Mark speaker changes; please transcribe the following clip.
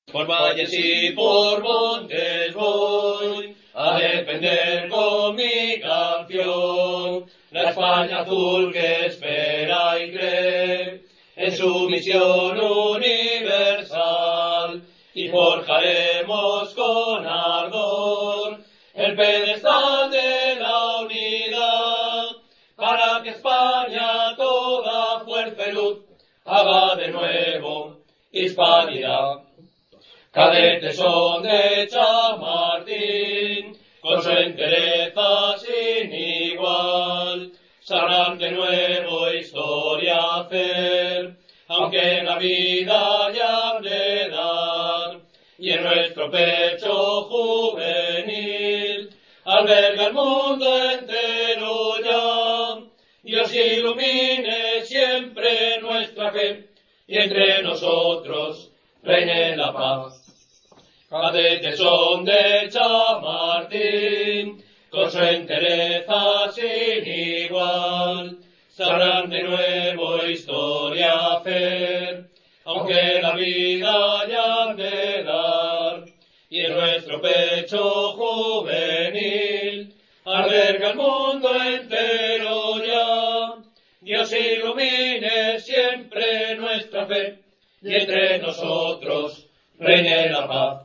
Speaker 1: Por valles y por montes voy a defender con mi canción la España azul que espera y cree en su misión universal, y forjaremos con ardor el pedestal de la unidad para que España toda fuerza y luz haga de nuevo hispanidad. Cadetes son de Chamartín, con su entereza sin igual, sabrán de nuevo historia hacer, aunque la vida hayan de dar, y en nuestro pecho juvenil alberga el mundo entero ya. Dios ilumine siempre nuestra fe, y entre nosotros reine la paz. Cadetes son de Chamartín, con su entereza sin igual, sabrán de nuevo historia hacer, aunque la vida hayan de dar, y en nuestro pecho juvenil alberga el mundo entero ya. Dios ilumine siempre nuestra fe, y entre nosotros reine la paz.